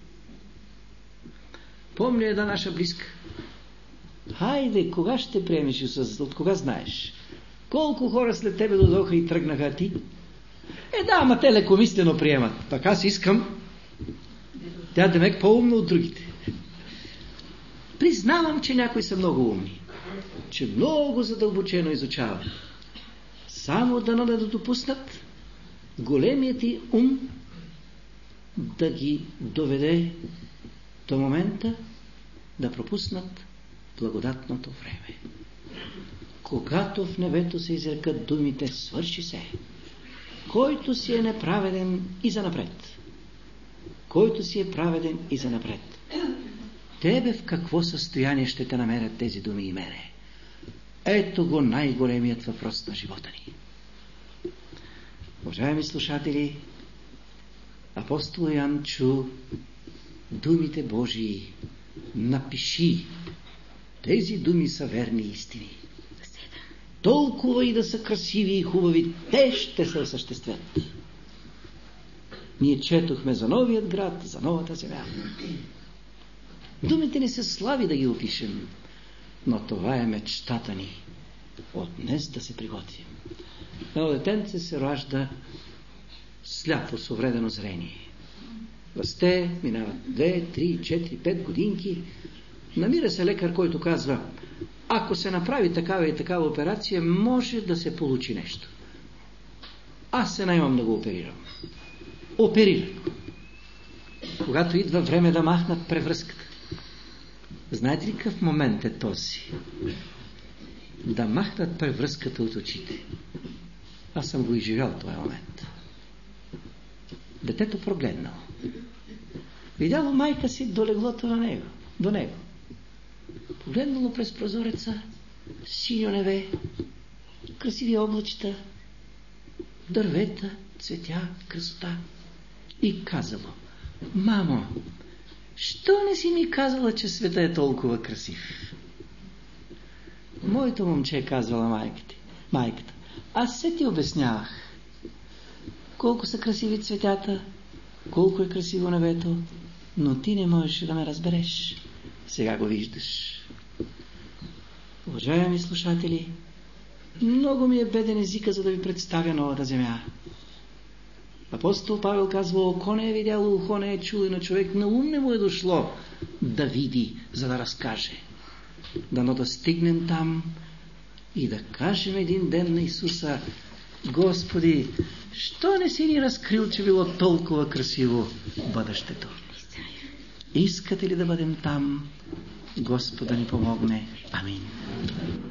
Помня една наша близка. Хайде, кога ще приемеш Исус? От кога знаеш? Колко хора след тебе дойдоха и тръгнаха, а ти? Е, да, ама те лекомислено приемат. Пък аз искам. Тя демек по-умна от другите. Признавам, че някои са много умни. Че много задълбочено изучават. Само да не да допуснат големият ти ум да ги доведе до момента да пропуснат благодатното време. Когато в небето се изрекат думите: свърши се, който си е неправеден и занапред, който си е праведен и занапред, тебе в какво състояние ще те намерят тези думи и мене? Ето го най-големият въпрос на живота ни. Уважаеми слушатели, апостол Йоан чу думите Божии: напиши, тези думи са верни истини. Толкова и да са красиви и хубави, те ще се осъществят. Ние четохме за новият град, за новата земя. Думите ни се слави да ги опишем, но това е мечтата ни от днес да се приготвим. Едно детенце се ражда сляпо с увредено зрение. Расте, минават две, три, четири, пет годинки. Намира се лекар, който казва: ако се направи такава и такава операция, може да се получи нещо. Аз се наемам да го оперирам. Оперирам. Когато идва време да махнат превръзката. Знаете ли какъв момент е този? Да махнат превръзката от очите. Аз съм го изживял този момент. Детето прогледнало. Видяло майка си до леглото на него, до него. Погледнало през прозореца, синьо небе, красиви облачета, дървета, цветя, красота. И казало: мамо, що не си ми казала, че света е толкова красив? Моето момче, е казвала майката, майката. Аз се ти обяснявах колко са красиви цветята, колко е красиво небето, но ти не можеш да ме разбереш. Сега го виждаш. Уважаеми слушатели, много ми е беден езика, за да ви представя новата земя. Апостол Павел казва: око не е видяло, ухо не е чуло, и на човек на ум не му е дошло да види, за да разкаже. Дано да стигнем там и да кажем един ден на Исуса: Господи, що не си ни разкрил, че било толкова красиво бъдещето? Искате ли да бъдем там? Господа ни помогне. Амин.